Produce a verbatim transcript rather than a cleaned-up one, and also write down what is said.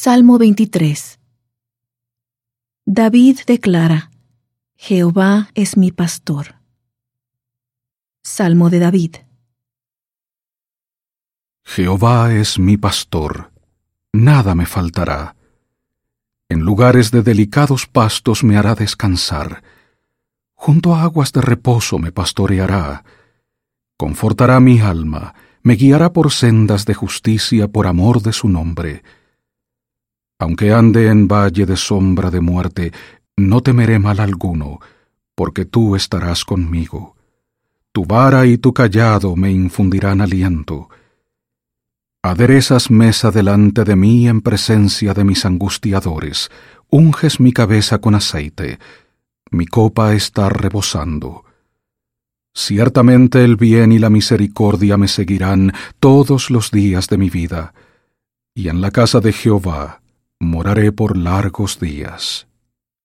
Salmo veintitrés. David declara: Jehová es mi pastor. Salmo de David. Jehová es mi pastor, nada me faltará. En lugares de delicados pastos me hará descansar. Junto a aguas de reposo me pastoreará. Confortará mi alma, me guiará por sendas de justicia por amor de su nombre. Aunque ande en valle de sombra de muerte, no temeré mal alguno, porque tú estarás conmigo. Tu vara y tu cayado me infundirán aliento. Aderezas mesa delante de mí en presencia de mis angustiadores, unges mi cabeza con aceite, mi copa está rebosando. Ciertamente el bien y la misericordia me seguirán todos los días de mi vida, y en la casa de Jehová moraré por largos días.